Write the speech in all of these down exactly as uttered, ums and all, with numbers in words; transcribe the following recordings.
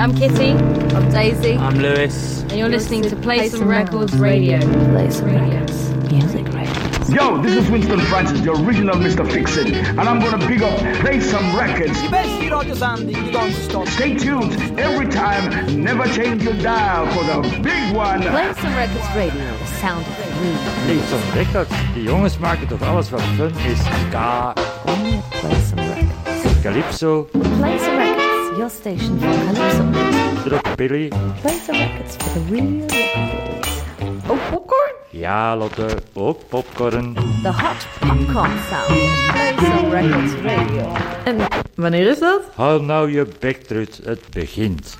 I'm Kitty. I'm Daisy. I'm Lewis. And you're listening to Play Some Records Radio. Play Some Records. Music Radio. Yo, this is Winston Francis, the original Mister Fix-It, and I'm gonna big up Play Some Records. Stay tuned every time, never change your dial for the big one. Play Some Records Radio, the sound of freedom. Play Some Records. Die jongens maken toch alles wat fun is. Ska. Only at Play Some Records. Calypso. Play Some Records, your station for Calypso. Rockabilly. Play Some Records for the real rockabilly. Oh, popcorn? Ja, Lotte, ook popcorn. The hot popcorn sound. Play Some Records Radio. En wanneer is dat? Hou nou je bek, Trut, het begint.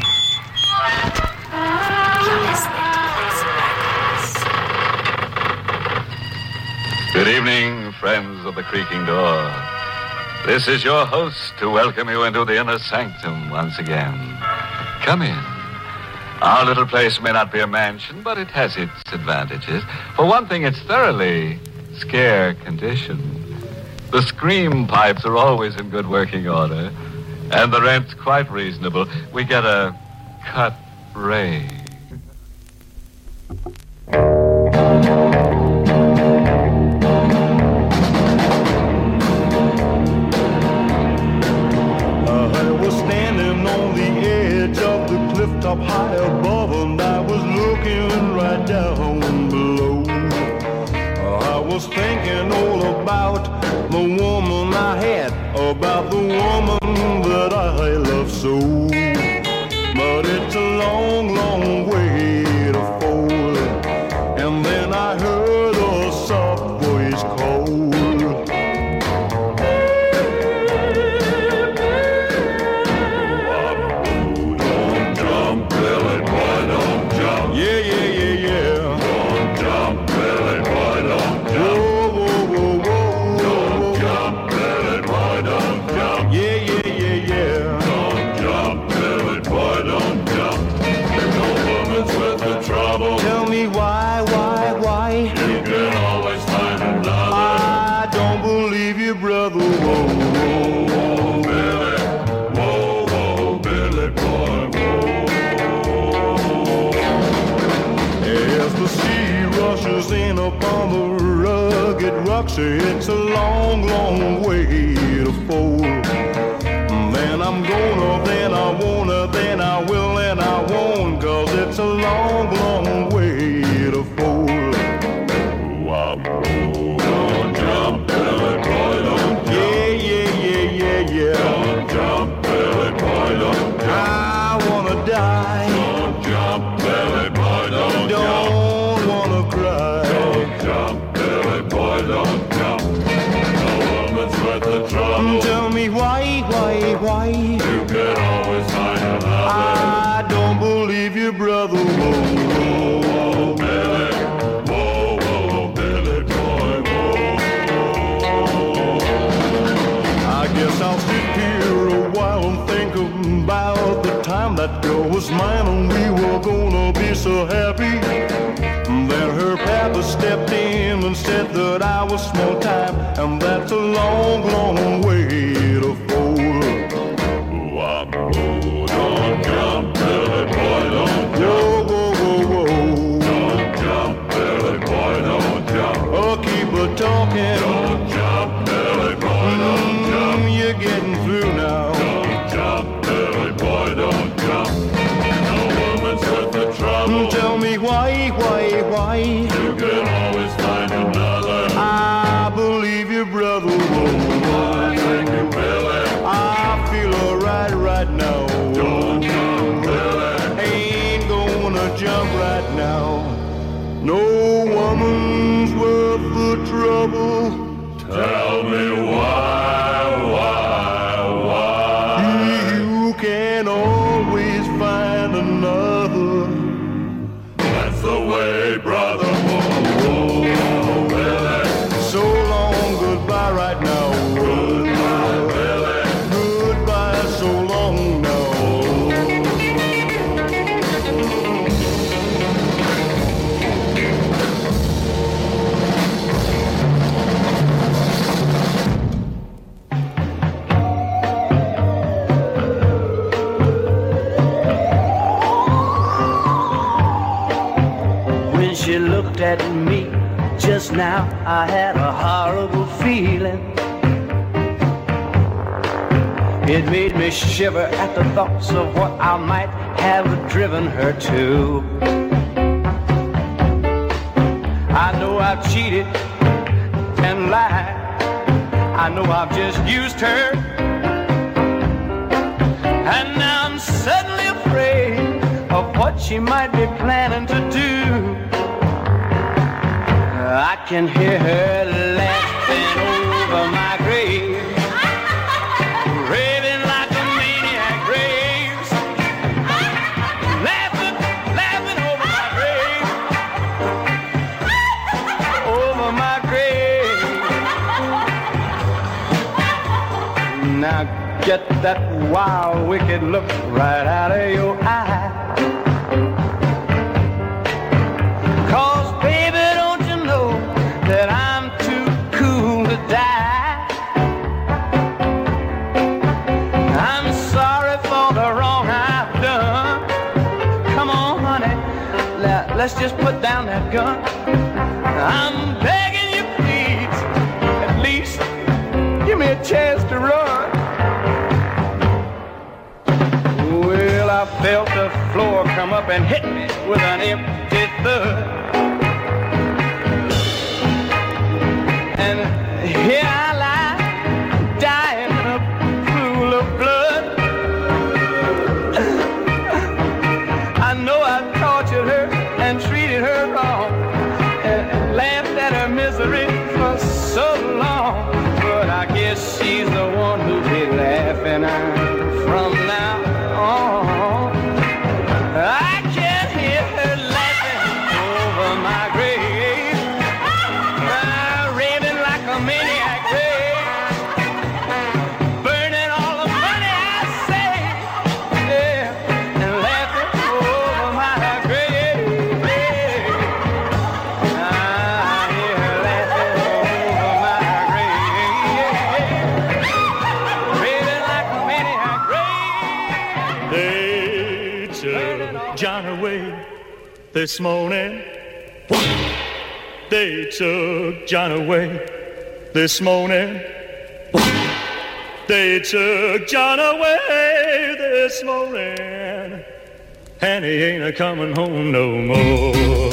Good evening, friends of the creaking door. This is your host to welcome you into the inner sanctum once again. Come in. Our little place may not be a mansion, but it has its advantages. For one thing, it's thoroughly scare conditioned. The scream pipes are always in good working order, and the rent's quite reasonable. We get a cut rate. Up high above and I was looking right down below. I was thinking all about the woman I had, about the woman that I love so. But it's a long, long way to fall. And then I heard a soft voice call. It's a long, long way to fall. Then I'm gonna, then I wanna, then I will, and I won't, cause it's a long, long way to fall. Don't jump, Billy boy, don't jump. Yeah, yeah, yeah, yeah, yeah. Don't jump, Billy boy, don't jump. I wanna die. Don't jump, Billy boy, don't jump. Don't wanna cry. Don't jump, Billy boy, don't jump. Tell me why, why, why? You can always find another. I don't believe you, brother. Whoa, whoa, whoa, Billy. Whoa, whoa, Billy boy, whoa. I guess I'll sit here a while and think about the time that girl was mine and we were gonna be so happy. Then her papa stepped in and said that I was small time, and that's a long, long way to fall. Don't jump, Billy boy, don't jump. Whoa, whoa, whoa, whoa. Don't jump, Billy boy, don't jump. Oh, keep a talking. Don't jump, Billy boy, don't mm, jump. You're getting through now. Don't jump, Billy boy, don't jump. No woman's worth the trouble. Tell me why, why, why? You can always find another. I believe you, brother. Whoa, thank you, Billy. I feel alright right now. Don't jump, Billy. Ain't gonna jump right now. No woman's worth the trouble. Tell me why, why, why? You can always find another. That's the way, brother. Whoa, whoa, Billy. So long, goodbye right now. Goodbye, Billy. Goodbye, so long now. she looked at me just now, I had a horrible feeling. It made me shiver at the thoughts of what I might have driven her to. I know I've cheated and lied. I know I've just used her. And now I'm suddenly afraid of what she might be planning to do. I can hear her laughing over my grave, raving like a maniac raves, laughing, laughing over my grave, over my grave. Now get that wild, wicked look right out of your eye. Cause baby, don't you know that I'm too cool to die? I'm sorry for the wrong I've done. Come on, honey, let, let's just put down that gun. I'm begging you, please, at least give me a chance to run. Well, I felt the floor come up and hit me with an empty thud. And here I lie, dying in a pool of blood. I know I tortured her and treated her wrong, and laughed at her misery for so long. But I guess she's the one who'll be laughing from now on. I can hear her laughing over my grave, uh, raving like a maniac rave, burning all the money I saved, yeah, and laughing over my grave. I hear her laughing over my grave, raving like a maniac rave. They took John away this morning. They took John away this morning. They took John away this morning, and he ain't a coming home no more.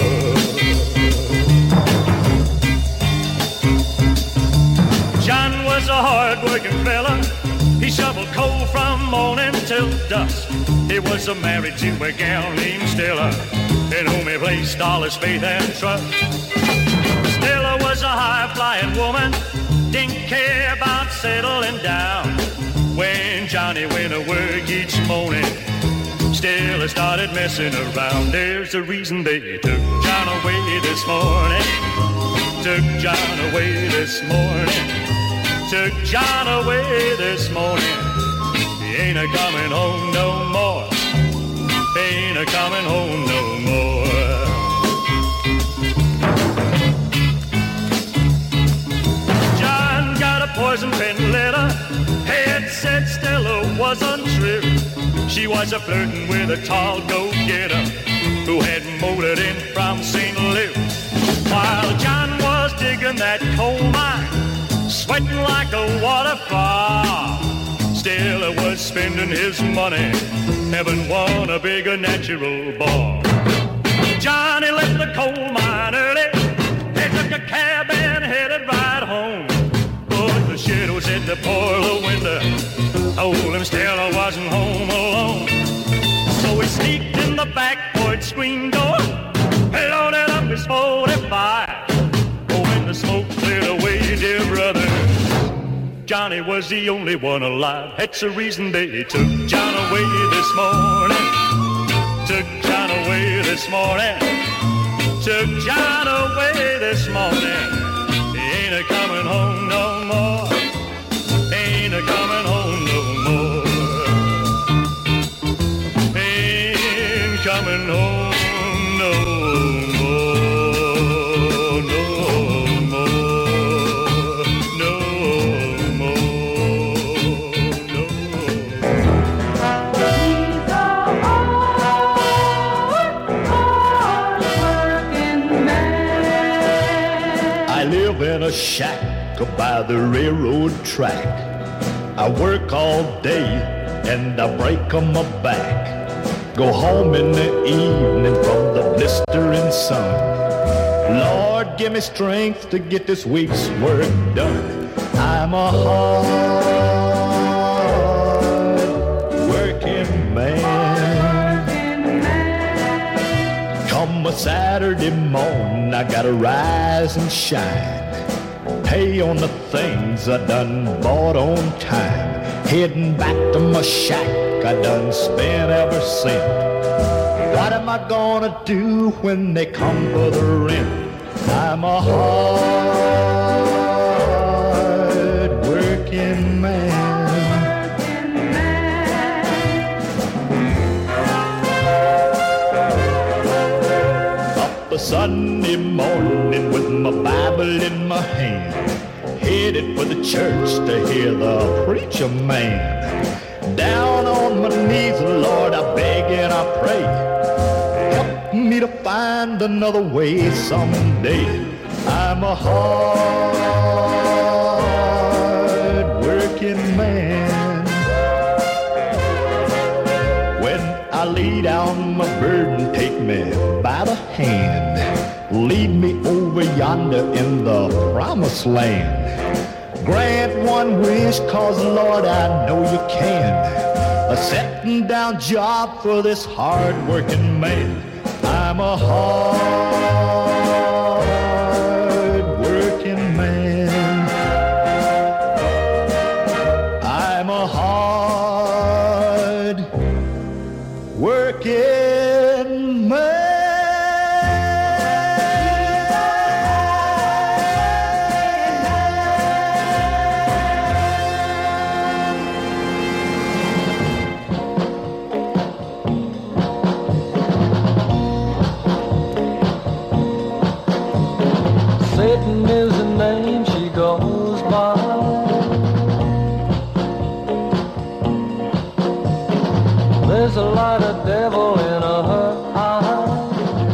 John was a hard-working fella. He shoveled coal from morning till dusk. He was a married to a gal named Stella, in whom he placed all his faith and trust. Stella was a high-flying woman, didn't care about settling down. When Johnny went to work each morning, Stella started messing around. There's a reason they took John away this morning. Took John away this morning. Took John away this morning. He ain't a coming home no more. Ain't a coming home no more. John got a poison pen letter. It said Stella was untrue. She was a flirting with a tall go-getter who had motored in from Saint Louis. While John was digging that coal mine, sweating like a waterfall, Stella was spending his money, having won a bigger natural ball. Johnny left the coal mine early. They took a cab and headed right home. But the shadows at the parlor window told him Stella wasn't home alone. So he sneaked in the back porch screen door, loaded up his forty-five. Oh, when the smoke cleared away, dear brother, Johnny was the only one alive. That's the reason they took John away this morning. Took John away this morning. Took John away this morning. He ain't a coming home no more. Ain't a coming home no more. Ain't coming home no more. No more. No more. No more. shack by the railroad track. I work all day and I break on my back. Go home in the evening from the blistering sun. Lord, give me strength to get this week's work done. I'm a hard working man. Come a Saturday morning, I gotta rise and shine. Pay on the things I done bought on time. Heading back to my shack, I done spent every cent. What am I gonna do when they come for the rent? I'm a hard working man. Up a Sunday morning with my Bible in my hand, headed for the church to hear the preacher man. Down on my knees, Lord, I beg and I pray, help me to find another way someday. I'm a hard working man. When I lay down my burden, take me by the hand, lead me over yonder in the promised land. Grant one wish, cause Lord, I know you can. A setting down job for this hard-working man. I'm a hard-working man. I'm a hard-working man. Satan is the name she goes by. There's a lot of devil in her eye.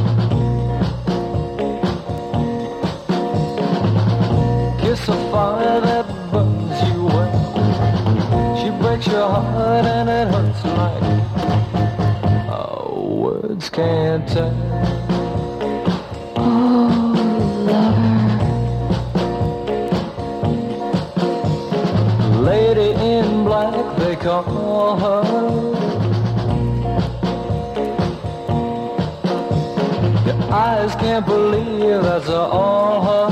Kiss a fire that burns you well. She breaks your heart and it hurts like oh, words can't tell. Lady in black, they call her. Your eyes can't believe that's all her.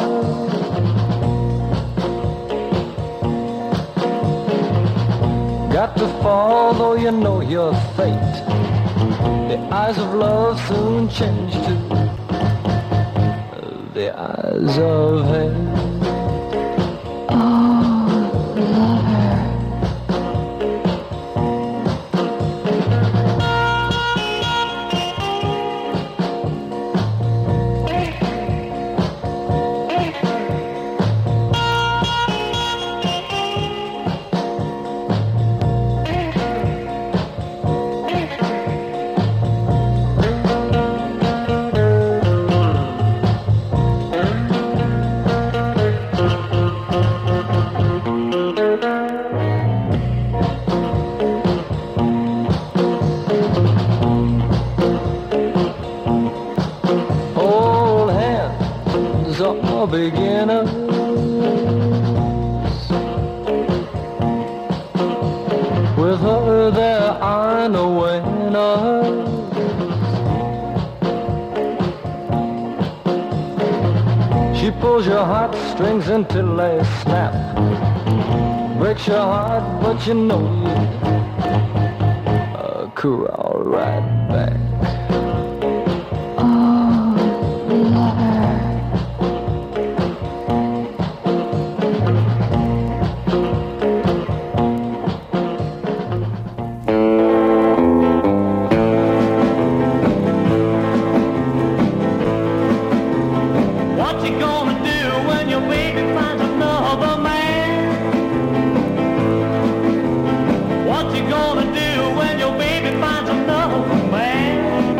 Got to fall though you know your fate. The eyes of love soon change to the eyes of hate. Beginners, with her there are no winners. She pulls your heartstrings until they snap, breaks your heart, but you know you uh, crawl right back. What you gonna do when your baby finds another man?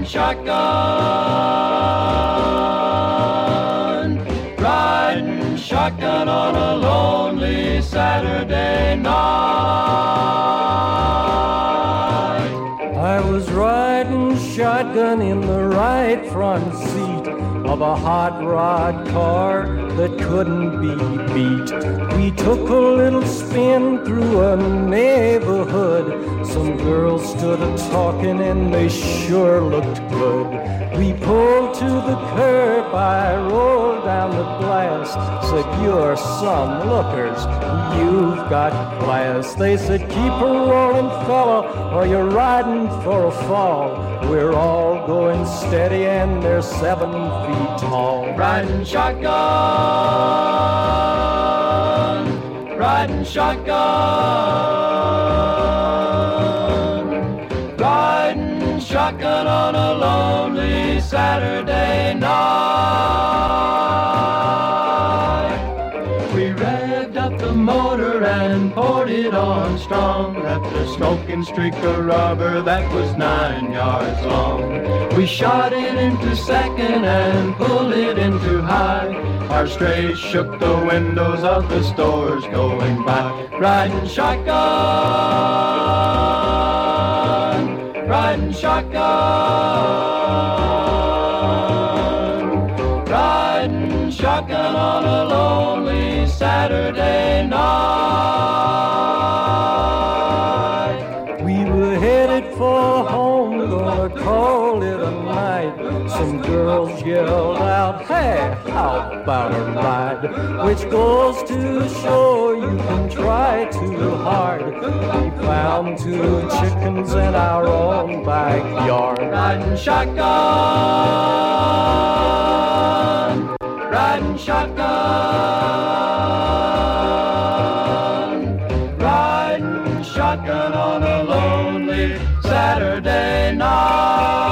shotgun, riding shotgun on a lonely Saturday night. I was riding shotgun in the right front seat of a hot rod car that couldn't be beat. We took a little spin through a neighborhood. Some girls stood a-talking and they sure looked good. We pulled to the curb, I rolled down the glass. Said, you're some lookers, you've got class. They said, keep a rolling fella or you're riding for a fall. We're all going steady and they're seven feet tall. Riding shotgun, riding shotgun, riding shotgun on a lonely Saturday night. We revved up the motor and poured it on strong. Left a smoking streak of rubber that was nine yards long. We shot it into second and pulled it into high. Our strays shook the windows of the stores going by. Riding shotgun, riding shotgun, riding shotgun on a lonely Saturday night. We were headed for home, gonna call it a night. Some girls yelled out, hey, how about a ride? Which goes to show you can try too hard. We found two chickens in our own backyard. Riding shotgun, riding shotgun, riding shotgun on a lonely Saturday night.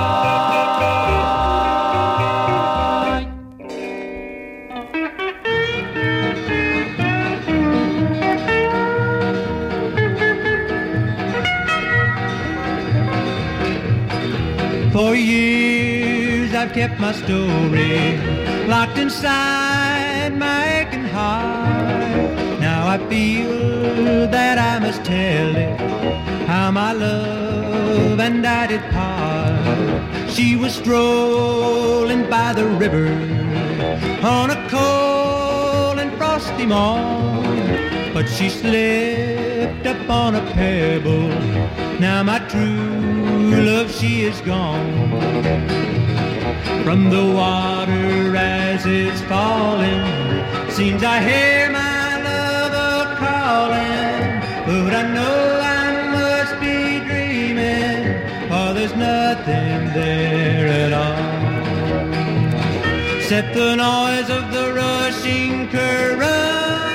For years I've kept my story locked inside my aching heart. Now I feel that I must tell it, how my love and I did part. She was strolling by the river on a cold and frosty morn, but she slipped up on a pebble. Now my true love, she is gone. From the water as it's falling, seems I hear my love a-calling. But I know I must be dreaming, for there's nothing there at all, except the noise of the rushing current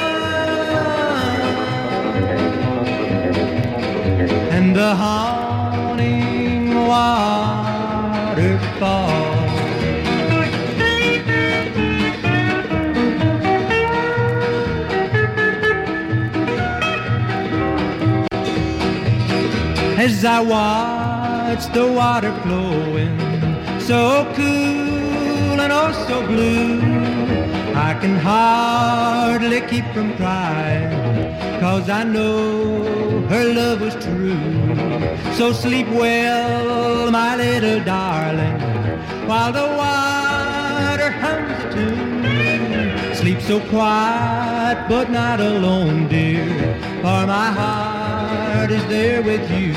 and the haunting waterfall. As I watch the water flowing, so cool and oh so blue, I can hardly keep from crying, 'cause I know her love was true. So sleep well, my little darling, while the water hums a tune. Sleep so quiet but not alone, dear, for my heart is there with you.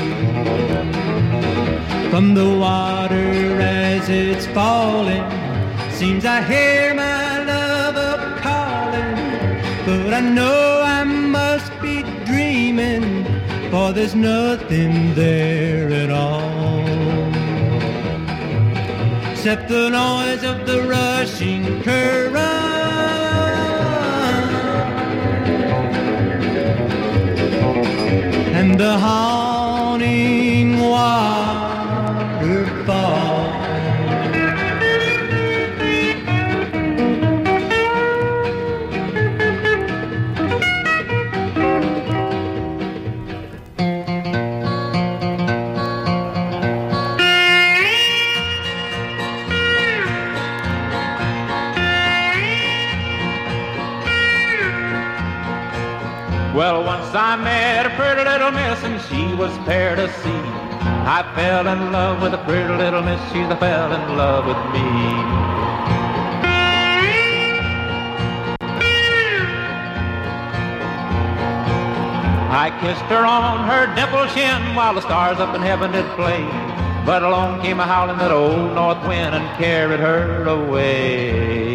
From the water as it's falling, seems I hear my love a-calling. But I know I must be dreaming, for there's nothing there at all, except the noise of the rushing current and the haunting waterfall. Well, once I met a pretty little miss and she was fair to see. I fell in love with a pretty little miss, she fell in love with me. I kissed her on her dimpled chin while the stars up in heaven did play. But along came a howling that old north wind and carried her away.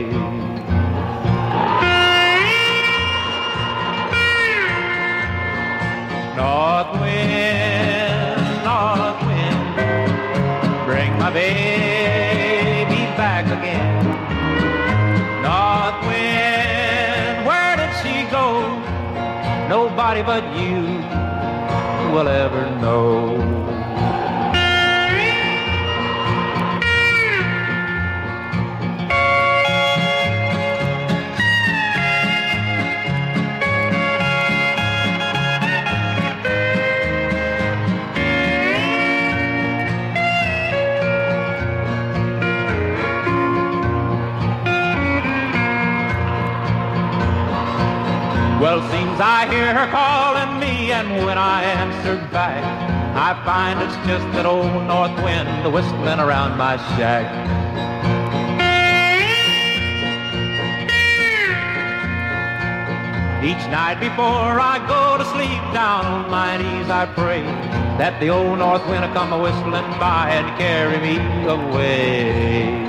North wind, north wind, bring my baby back again. North wind, where did she go? Nobody but you will ever know. Well, seems I hear her calling me, and when I answered back, I find it's just that old north wind whistling around my shack. Each night before I go to sleep, down on my knees I pray that the old north wind will come a-whistling by and carry me away.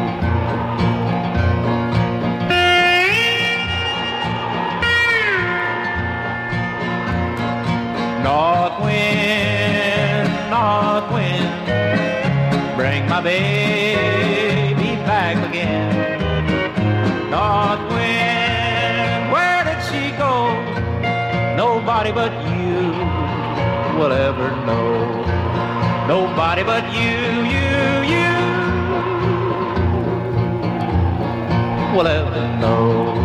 North wind, north wind, bring my baby back again. North wind, where did she go? Nobody but you will ever know. Nobody but you, you, you will ever know.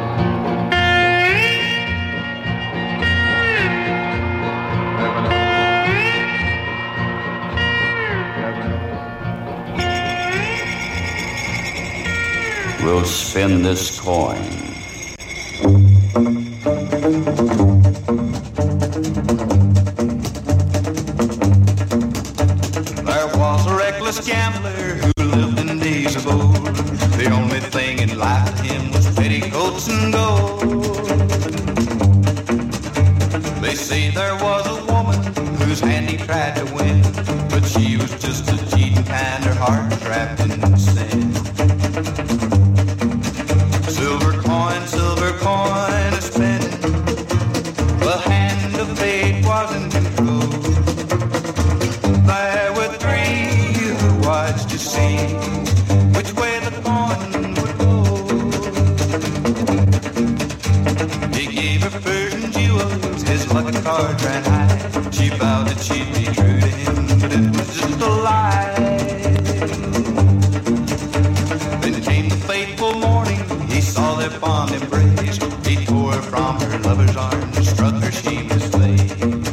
We'll spin this coin. There was a reckless gambler who lived in days of old. The only thing in life to him was petticoats and gold. They say there was a woman whose hand he tried to win, but she was just a cheating kind, her heart trapped in sin. Silver coin, silver coin a spinning. The hand of fate was in control. There were three who watched to see which way the coin would go. He gave her Persian jewels, his lucky card ran high. She vowed that she'd be true to him, but it was just a lie. Then came the fateful morning, he saw their fond embrace. He tore her from her lover's arms, struck her sheepless face.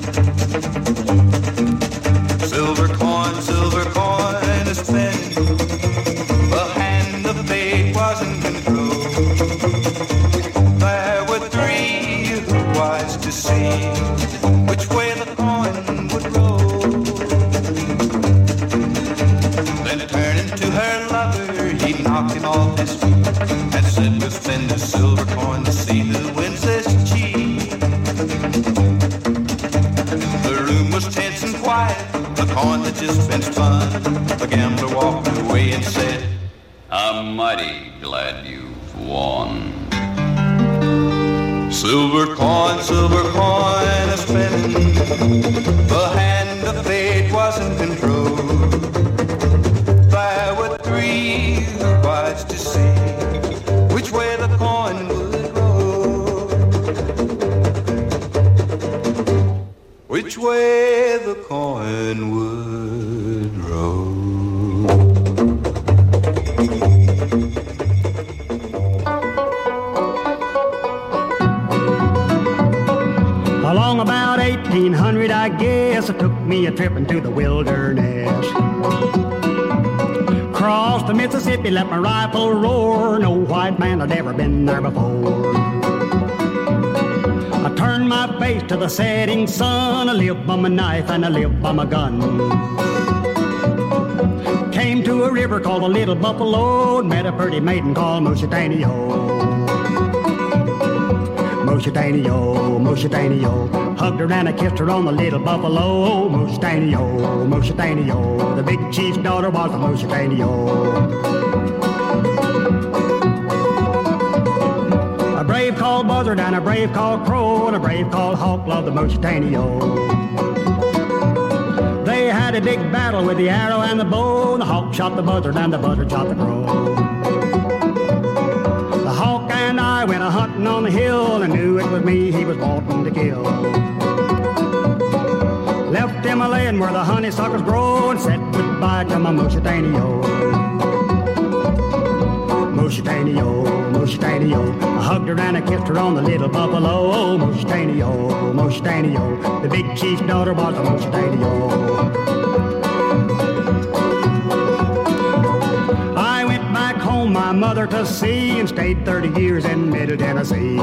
Silver coin, silver coin a spinning. The hand of fate was in control. There were three who watched to see which way the coin would roll. Then turning to her lover, he knocked him off his feet and said, we'll spend a silver coin to see who wins this cheat. The room was tense and quiet, the coin that just been spun. The gambler walked away and said, I'm mighty glad you've won. Silver coin, silver coin a spinning. The hand of fate was in control. There were three who watched to see which way the coin would roll. Which way the coin would roll. Along about eighteen hundred, I guess, it took me a trip into the wilderness. Crossed the Mississippi, let my rifle roar. No white man had ever been there before. I Turn my face to the setting sun. I live by my knife and I live by my gun. Came to a river called the Little Buffalo and met a pretty maiden called Moshe-Taney-O. Moshe-Taney-O, Moshe-Taney-O. Hugged her and I kissed her on the Little Buffalo. Moshe-Taney-O, Moshe-Taney-O. The big chief's daughter was a Moshe-Taney-O. A brave called Buzzard and a brave called Crow and a brave called Hawk loved the Moshe-Taney-O. They had a big battle with the arrow and the bow. The hawk shot the buzzard and the buzzard shot the crow. The hawk and I went a-hunting on the hill and knew it was me he was wanting to kill. Left him a-laying where the honeysuckles grow and said goodbye to my Moshe-Taney-O. Moshe-Taney-O, Moshe-Taney-O. I hugged her and I kissed her on the Little Buffalo. Moshe-Taney-O, Moshe-Taney-O. The big chief's daughter was a Moshe-Taney-O. I went back home, my mother to see, and stayed thirty years in Middle Tennessee.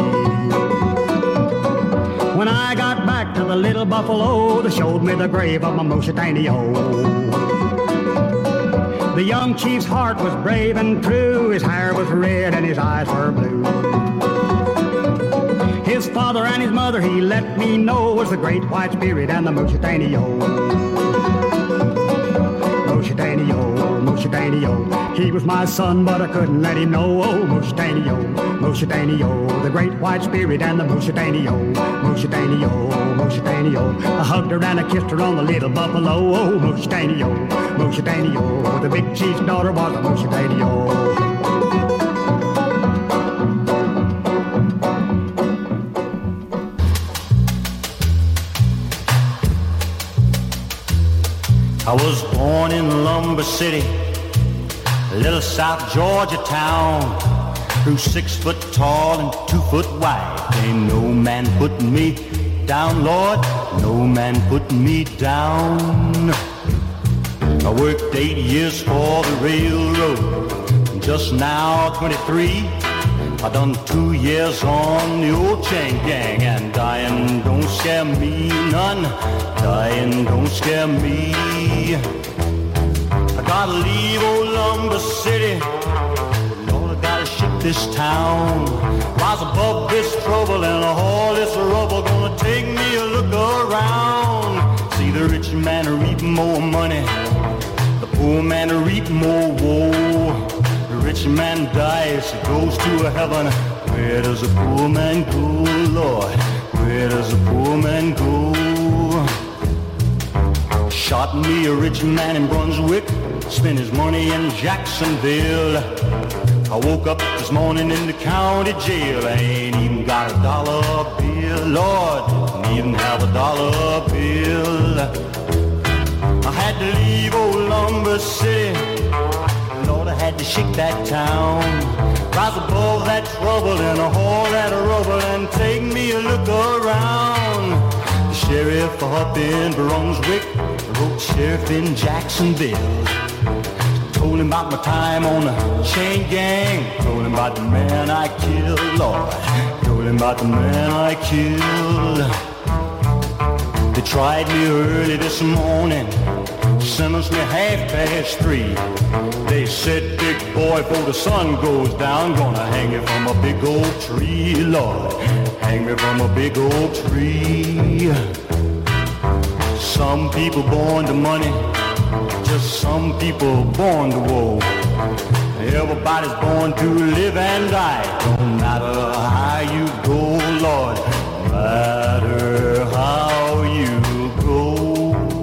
When I got back to the Little Buffalo, they showed me the grave of my Moshe-Taney-O. The young chief's heart was brave and true. His hair was red and his eyes were blue. His father and his mother, he let me know, was the great white spirit and the Moshe-Taney-O. Moshe-Taney-O, Moshe-Taney-O. He was my son, but I couldn't let him know. Oh, Moshe-Taney-O, Moshe-Taney-O. The great white spirit and the Moshe-Taney-O. Moshe-Taney-O, Moshe-Taney-O. I hugged her and I kissed her on the Little Buffalo. Oh, Moshe-Taney-O, Moshe-Taney-O. The big chief's daughter was a Moshe-Taney-O. I was born in Lumber City, a little South Georgia town. Grew six foot tall and two foot wide. Ain't no man putting me down, Lord, no man putting me down. I worked eight years for the railroad, just now twenty-three. I done two years on the old chain gang, and dying don't scare me none. Dying don't scare me. I gotta leave old Lumber City. Lord, I gotta ship this town. Rise above this trouble and all this rubble. Gonna take me a look around. See the rich man reap more money, the poor man reap more woe. The rich man dies, goes to a heaven. Where does the poor man go, Lord? Where does the poor man go? Shot me a rich man in Brunswick, spent his money in Jacksonville. I woke up this morning in the county jail. I ain't even got a dollar bill, Lord, didn't even have a dollar bill. I had to leave old Lumber City. Lord, I had to shake that town. Rise above that trouble and all that rubble and take me a look around. The sheriff up in Brunswick, the road sheriff in Jacksonville. Told him about my time on the chain gang. Told him about the man I killed, Lord. Told him about the man I killed. They tried me early this morning, sentenced me half past three. They said, big boy, before the sun goes down, gonna hang you from a big old tree, Lord. Hang me from a big old tree. Some people born to money, just some people born to woe. Everybody's born to live and die. Don't matter how you go, Lord. No matter how you go.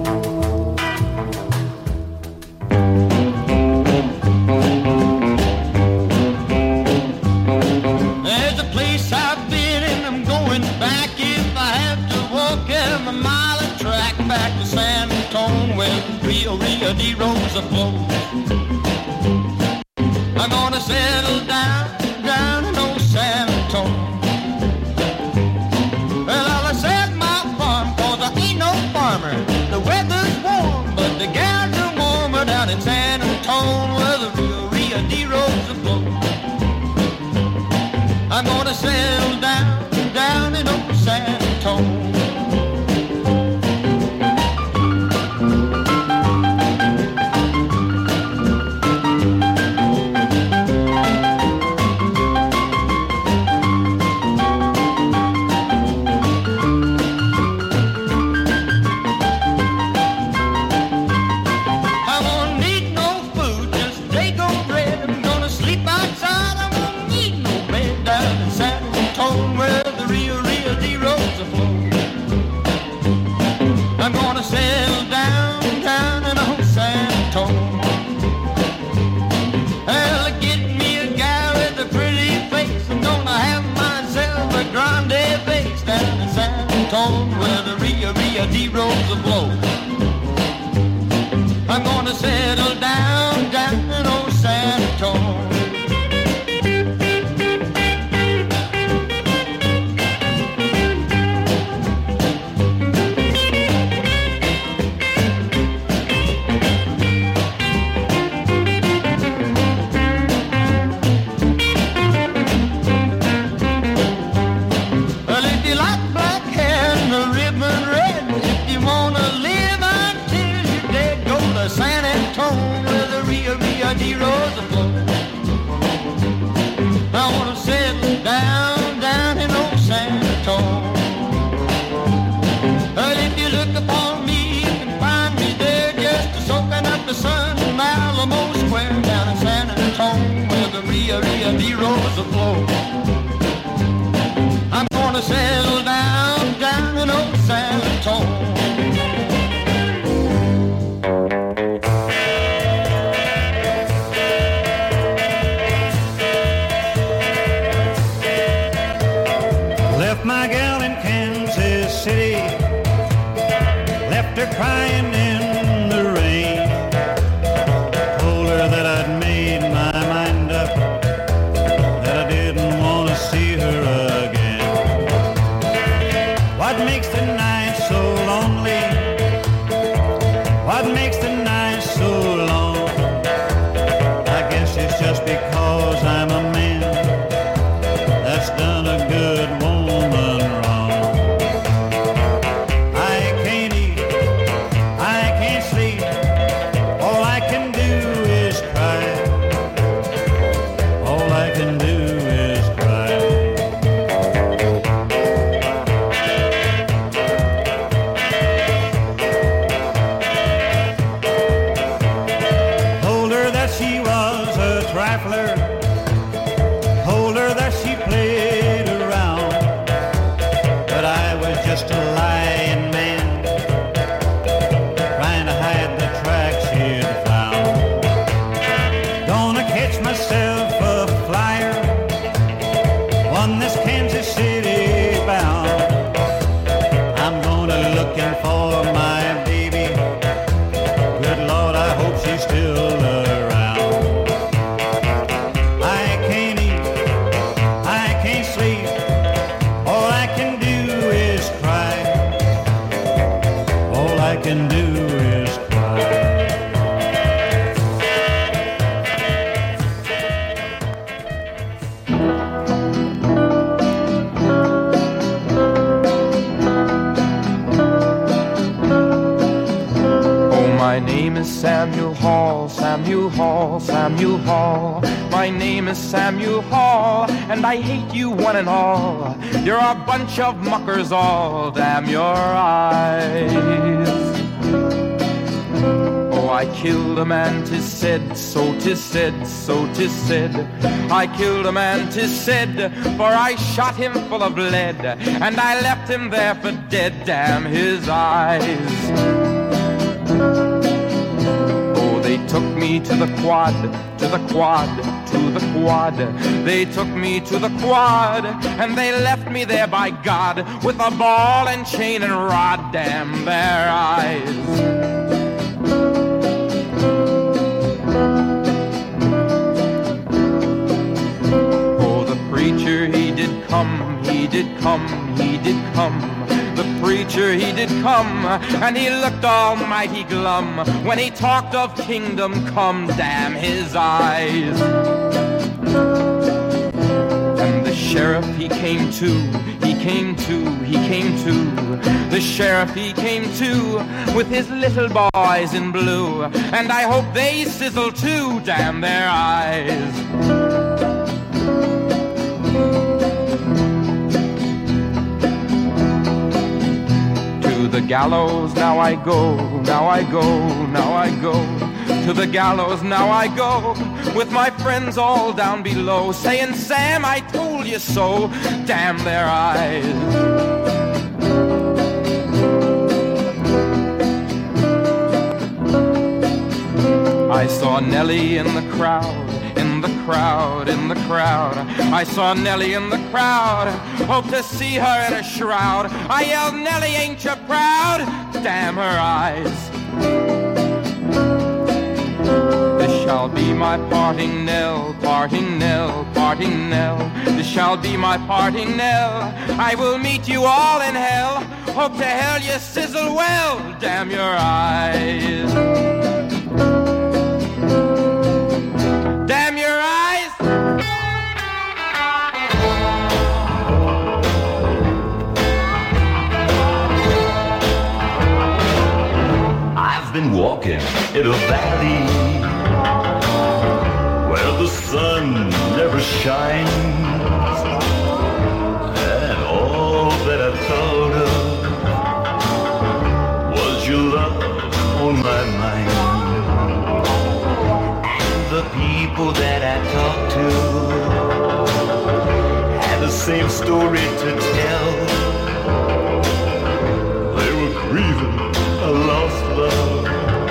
There's a place I've been and I'm going back. If I have to walk every mile of track back to San Antonio where Rio Rio de Rosa flows. I'm gonna settle down, down in old San Antonio. Well, I'll set my farm, cause I ain't no farmer. The weather's warm, but the gals are warmer down in San Antonio where the Rio Rio de Rosa flows. I'm gonna settle down, down in old San Antonio. Antone where the Rio Rio D roads will blow. I'm gonna settle down, down in old San Antone. D roads will blow. I wanna settle down, down in old San Antone. But if you look upon me, you can find me there just soaking up the sun in Alamo Square down in San Antone where the Rio Rio D roads will flow. I'm gonna settle down, down in old San Antone. Crying in the rain. Told her that I'd made my mind up, that I didn't want to see her again. What makes the night so lonely? What makes the night so long? I guess it's just because I'm a man that's done a good woman wrong. Samuel Hall, Samuel Hall, Samuel Hall. My name is Samuel Hall, and I hate you one and all. You're a bunch of muckers all, damn your eyes. Oh, I killed a man, 'tis said, so 'tis said, so 'tis said. I killed a man, 'tis said, for I shot him full of lead, and I left him there for dead, damn his eyes. They took me to the quad, to the quad, to the quad. They took me to the quad, and they left me there, by God, with a ball and chain and rod, damn their eyes. Oh, the preacher, he did come, he did come, he did come. The preacher, he did come, and he looked almighty glum when he talked of kingdom come, damn his eyes. And the sheriff, he came too, he came too, he came too. The sheriff, he came too, with his little boys in blue, and I hope they sizzle too, damn their eyes. To the gallows now I go, now I go, now I go. To the gallows now I go, with my friends all down below, saying, Sam, I told you so, damn their eyes. I saw Nellie in the crowd, in in the crowd, in the crowd. I saw Nellie in the crowd. Hope to see her in a shroud. I yelled, Nellie, ain't you proud? Damn her eyes. This shall be my parting knell, parting knell, parting knell. This shall be my parting knell. I will meet you all in hell. Hope to hell you sizzle well. Damn your eyes. Damn your eyes. I've been walking in a valley where the sun never shines, and all that I thought of was your love on my mind. And the people that I talked to had the same story to tell. They were grieving a lost love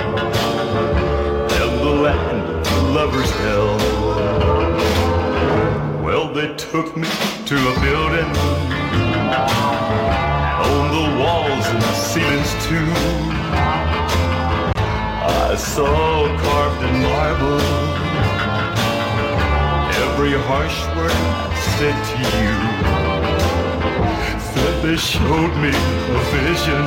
in the land of lovers' hell. Well, they took me to a building, on the walls and the ceilings too I saw carved in marble every harsh word I said to you. Said they showed me a vision.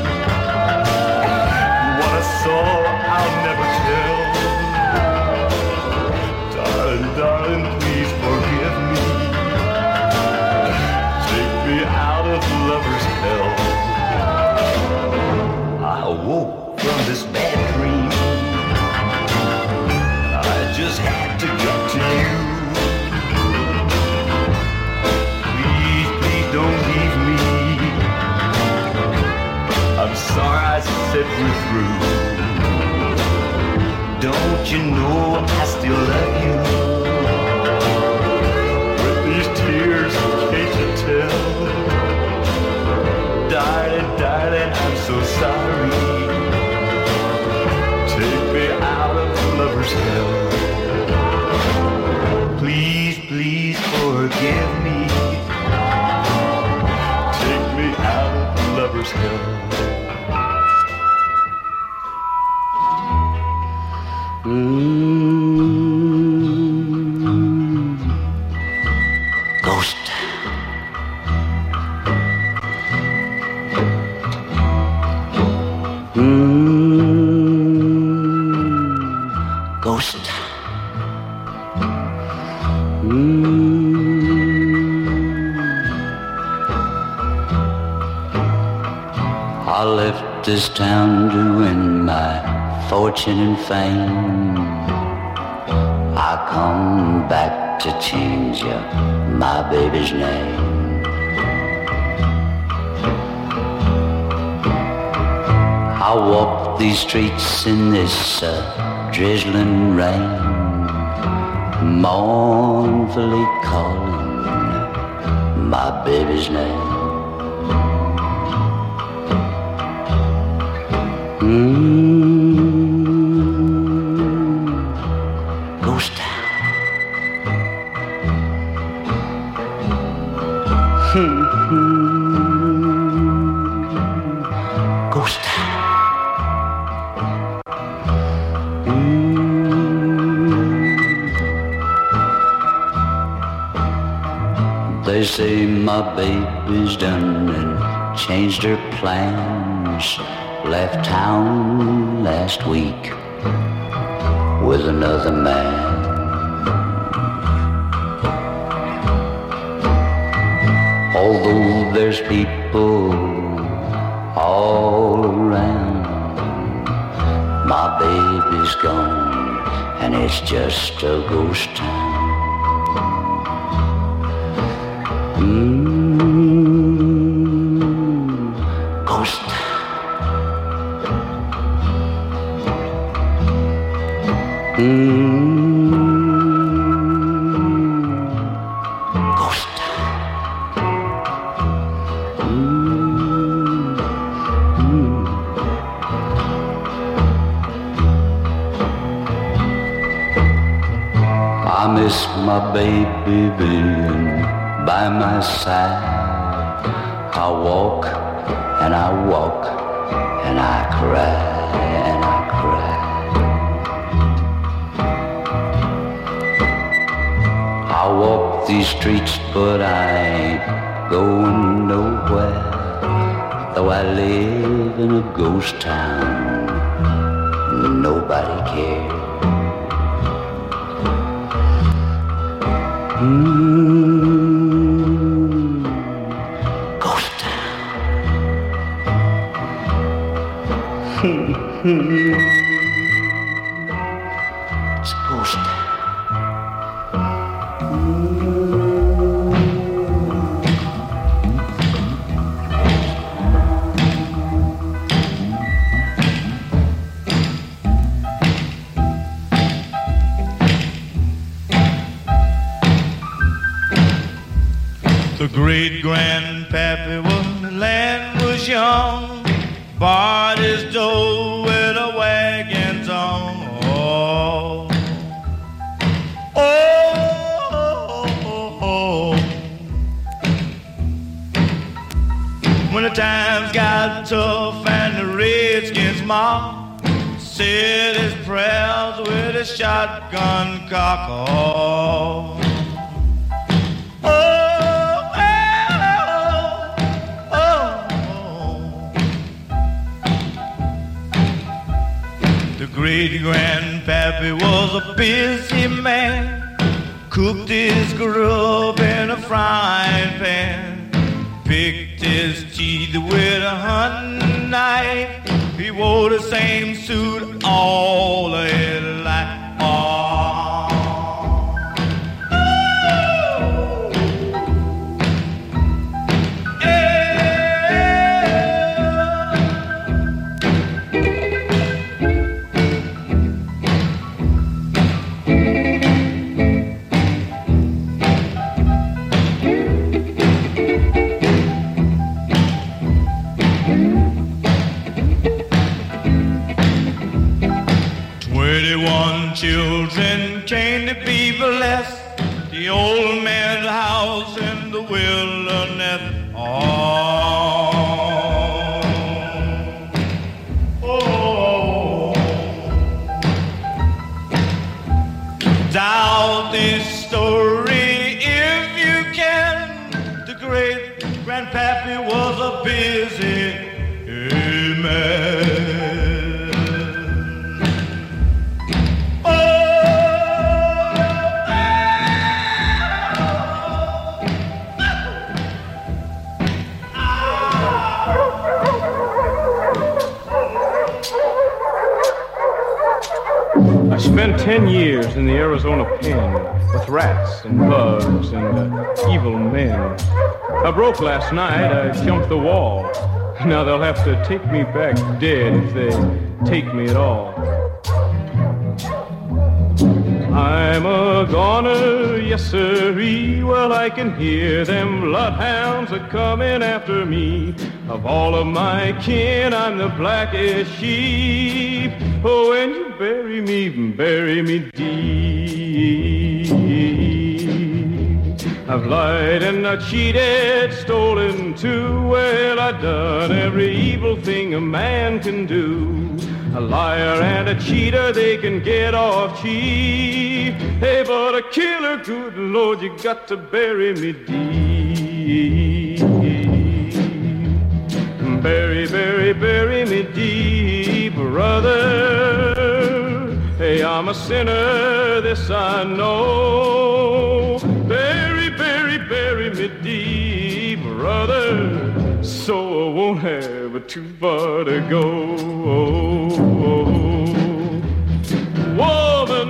What I saw, I'll never tell. Darling, darling, please forgive me. Take me out of lover's hell. I woke from this bad dream. I just had to get to you. Please, please don't leave me. I'm sorry I said we're through. Don't you know I still love you? With these tears, can't you tell? Darling, darling, I'm so sorry. Take me out of lover's hell. Please, please forgive me. Take me out of lover's hell. Mm. Ghost. Mm. Ghost. Mm. I left this town to win my fortune and fame. I come back to change uh, my baby's name. I walk these streets in this uh, drizzling rain, mournfully calling my baby's name. Mm. Ghost town. Ghost town. Mm. They say my baby's done and changed her plans. Left town last week with another man. Although there's people all around, my baby's gone and it's just a ghost town. Mm, ghost town. Mm, ghost town. Mm, mm. I my baby being by my side. I walk and I walk and I cry and I cry. I walk these streets but I ain't going nowhere, though I live in a ghost town, nobody cares. Mm, ghost town. It's a ghost town. The great grandpappy when the land was young, barred his door with a wagon's on. Oh, oh, oh, oh. When the times got tough and the redskins mobbed, said his prayers with a shotgun cock. Oh. Great grandpappy was a busy man, cooked his grub in a frying pan, picked his teeth with a hunting knife. He wore the same suit all his life. Oh. Children came to be blessed, the old man's house in the wilderness. Oh, oh. Doubt this story if you can. The great grandpappy was a busy man. I spent ten years in the Arizona pen with rats and bugs and uh, evil men. I broke last night, I jumped the wall. Now they'll have to take me back dead if they take me at all. I'm a goner, yes sirree. Well, I can hear them bloodhounds are coming after me. Of all of my kin, I'm the blackest sheep. Oh, when you bury me, bury me deep. I've lied and I cheated, stolen too. Well, I've done every evil thing a man can do. A liar and a cheater, they can get off cheap. Hey, but a killer, good Lord, you got to bury me deep. Bury, bury, bury me deep, brother. Hey, I'm a sinner, this I know. Bury, bury, bury me deep, brother, so I won't have too far to go. Woman,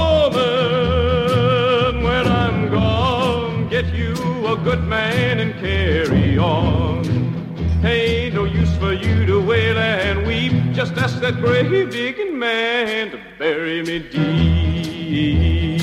woman, when I'm gone, get you a good man and carry on. Ain't no use for you to wail and weep. Just ask that grave digging man to bury me deep.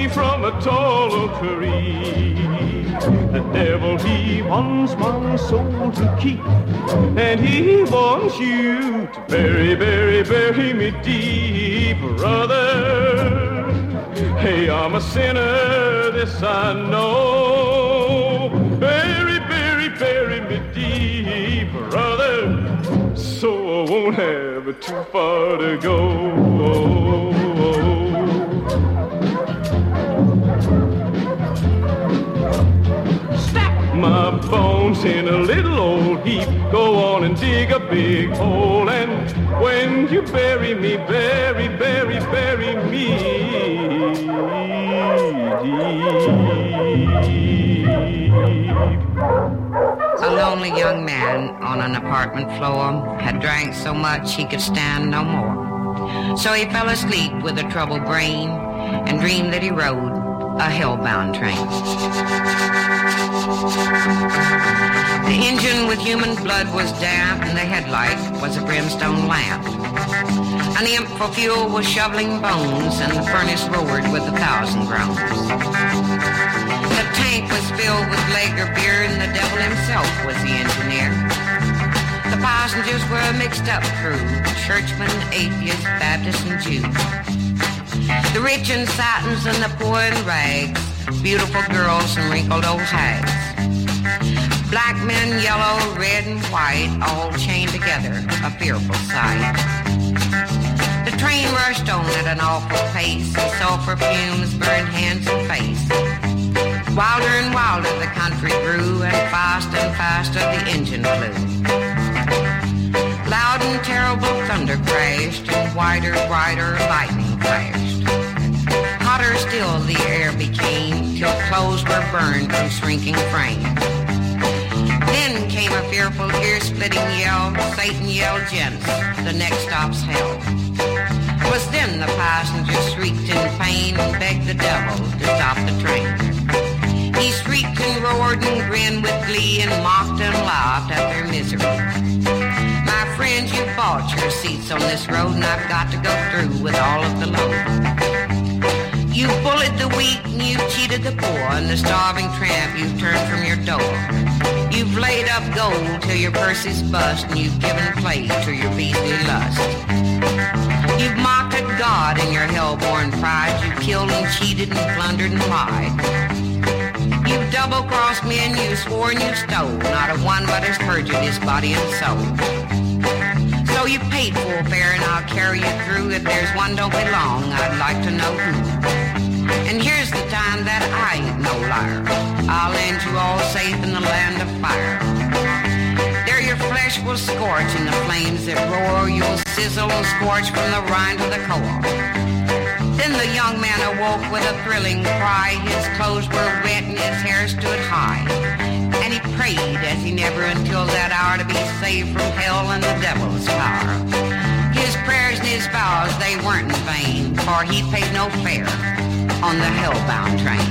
me from a tall oak tree. The devil, he wants my soul to keep, and he wants you to bury, bury, bury me deep, brother. Hey, I'm a sinner, this I know. Bury, bury, bury me deep, brother, so I won't have too far to go. My bones in a little old heap. Go on and dig a big hole, and when you bury me, bury, bury, bury me deep. A lonely young man on an apartment floor had drank so much he could stand no more. So he fell asleep with a troubled brain and dreamed that he rode a hellbound train. The engine with human blood was damp, and the headlight was a brimstone lamp. An imp for fuel was shoveling bones, and the furnace roared with a thousand groans. The tank was filled with lager beer, and the devil himself was the engineer. The passengers were a mixed-up crew, churchmen, atheists, Baptists, and Jews. The rich in satins and the poor in rags, beautiful girls and wrinkled old hags. Black men, yellow, red, and white, all chained together, a fearful sight. The train rushed on at an awful pace, and sulfur fumes burned hands and face. Wilder and wilder the country grew, and faster and faster the engine flew. Loud and terrible thunder crashed, and whiter, brighter lightning flashed. Hotter still the air became, till clothes were burned from shrinking frames. Then came a fearful, ear-splitting yell. Satan yelled, "Gents, the next stop's hell." 'Twas then the passengers shrieked in pain and begged the devil to stop the train. He shrieked and roared and grinned with glee and mocked and laughed at their misery. "My friends, you bought your seats on this road, and I've got to go through with all of the load. You bullied the weak and you cheated the poor, and the starving tramp you've turned from your door. You've laid up gold till your purse is bust, and you've given play to your beastly lust. You've mocked at God in your hell-born pride. You've killed and cheated and plundered and lied. You've double-crossed me and you swore and you stole. Not a one but has perjured his body and soul. So you paid full fare, and I'll carry you through. If there's one don't belong, I'd like to know who. And here's the time that I ain't no liar. I'll land you all safe in the land of fire. There your flesh will scorch in the flames that roar. You'll sizzle and scorch from the rind to the core. Then the young man awoke with a thrilling cry. His clothes were wet and his hair stood high. And he prayed as he never until that hour to be saved from hell and the devil's power. His prayers and his vows, they weren't in vain, for he paid no fare on the hellbound train.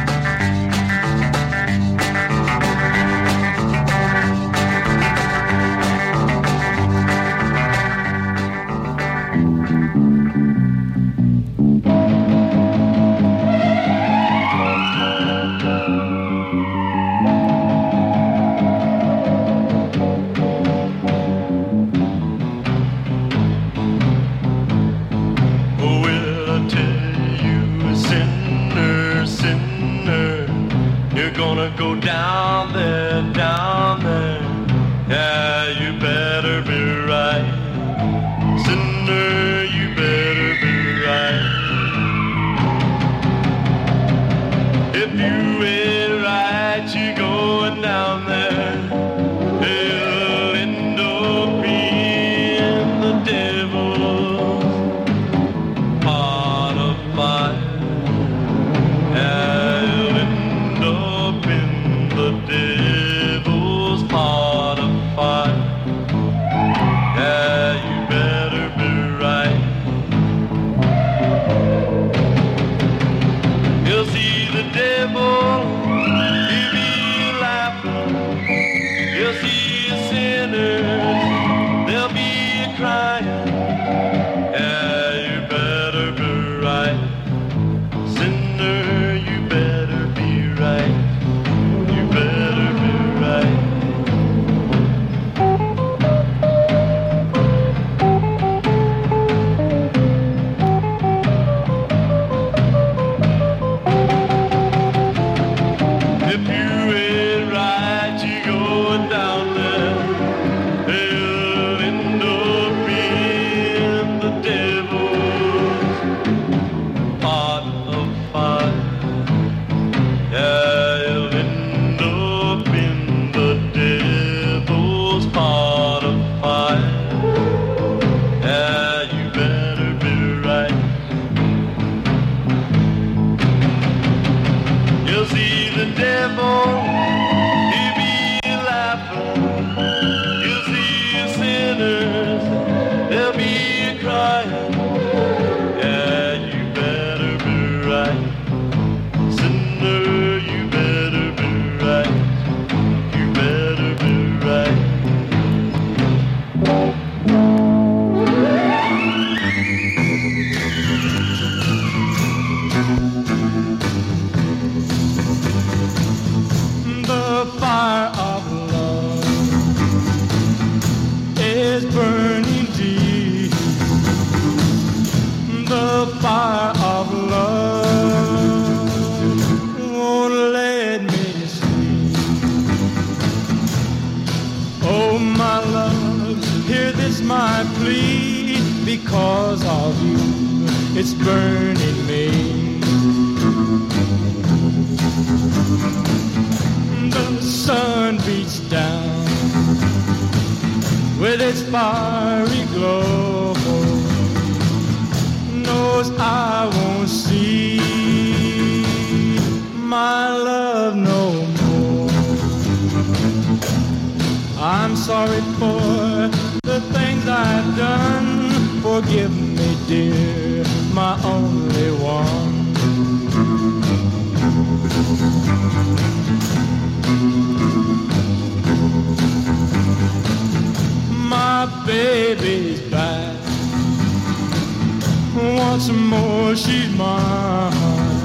Go down there, down there. Yeah, you better be right. Sinner, you better be right. If you ain't right, you're going down there. It'll end up being the devil's pot of fire. Yeah, it'll end up in the devil's pot of fire. Yeah, you better be right. my love, hear this my plea. Because of you, it's burning me. The sun beats down with its fiery glow, knows I won't see my love no more. I'm sorry for the things I've done. Forgive me, dear, my only one. My baby's back. Once more she's mine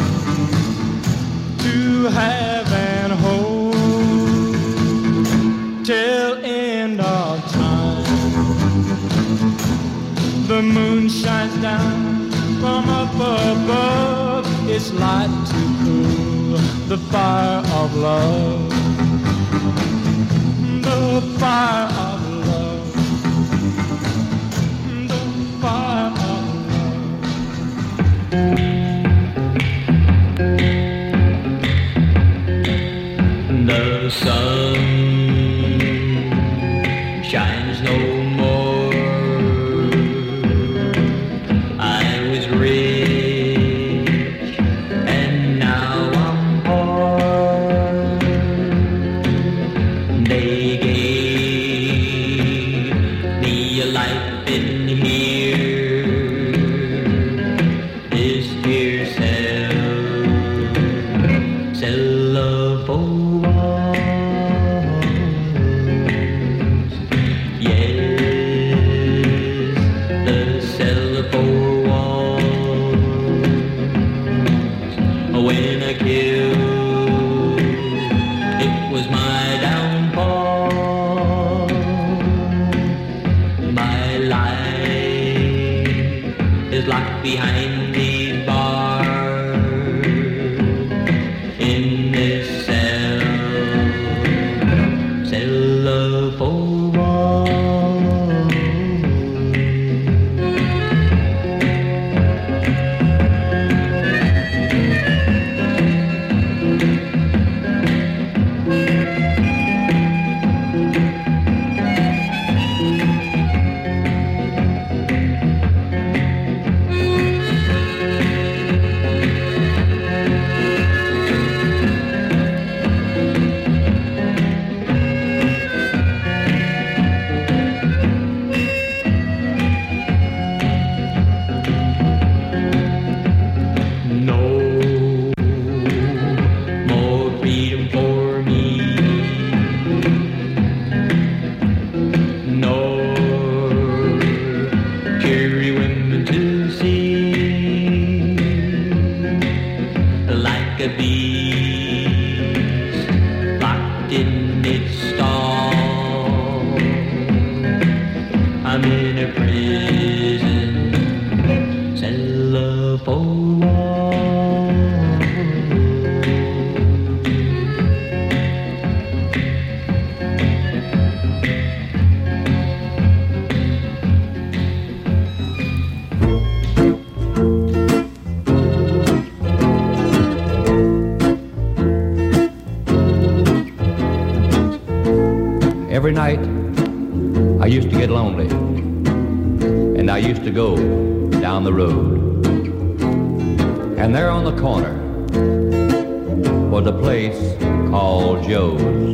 to have and hold till end of time. The moon shines down from up above, its light to cool the fire of love. The fire of love. The fire of love. The sun shines no more. I was rich and now I'm poor. They gave me a life in here. This here cell, cell of old walls. Yes, the cell of old walls. When I killed, it was my downfall. My life is locked behind these bars in this cell, cell of old walls. No more freedom for me. No cherry women to see. Like a beast locked in its stall, I'm in a prison cell of old walls. Every night I used to get lonely, and I used to go down the road, and there on the corner was a place called Joe's.